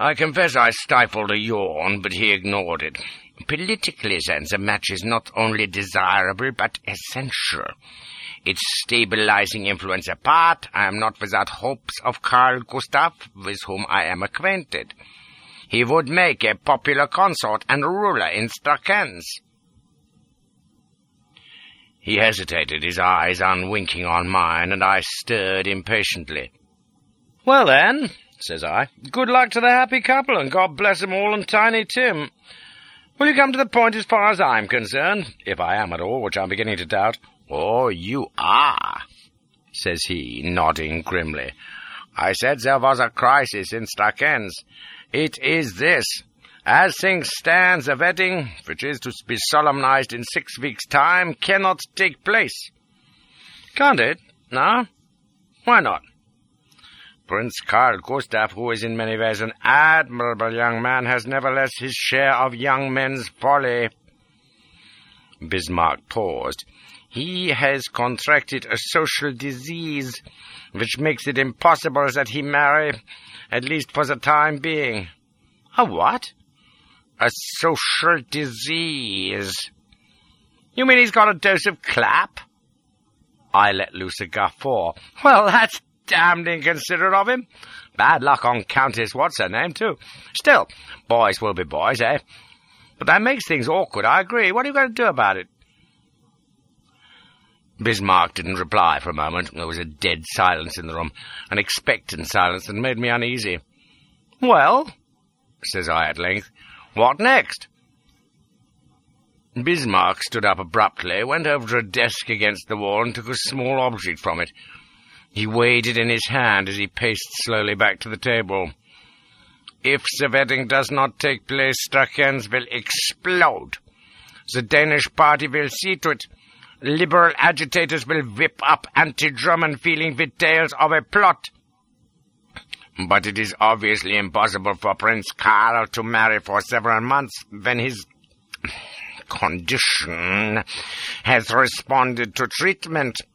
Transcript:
I confess I stifled a yawn, but he ignored it. Politically, then, the match is not only desirable, but essential. Its stabilizing influence apart, I am not without hopes of Carl Gustaf, with whom I am acquainted. He would make a popular consort and ruler in Starkens. He hesitated, his eyes unwinking on mine, and I stirred impatiently. "Well then," says I, "good luck to the happy couple, and God bless them all and Tiny Tim. Will you come to the point as far as I'm concerned, if I am at all, which I'm beginning to doubt?" "Oh, you are," says he, nodding grimly. "I said there was a crisis in Starkens. It is this. As things stand, the wedding, which is to be solemnized in 6 weeks' time, cannot take place." "Can't it? No? Why not?" "Prince Carl Gustaf, who is in many ways an admirable young man, has nevertheless his share of young men's folly." Bismarck paused. "He has contracted a social disease, which makes it impossible that he marry, at least for the time being." "A what?" "A social disease." "You mean he's got a dose of clap?" I let loose a guffaw. "Well, that's damned inconsiderate of him. Bad luck on Countess What's-her-name, too. Still, boys will be boys, eh? But that makes things awkward, I agree. What are you going to do about it?" Bismarck didn't reply for a moment. There was a dead silence in the room, an expectant silence that made me uneasy. "Well," says I at length, "what next?" Bismarck stood up abruptly, went over to a desk against the wall, and took a small object from it. He weighed it in his hand as he paced slowly back to the table. "If the wedding does not take place, Starkens will explode. The Danish party will see to it. Liberal agitators will whip up anti-German feeling with tales of a plot. But it is obviously impossible for Prince Karl to marry for several months when his condition has responded to treatment.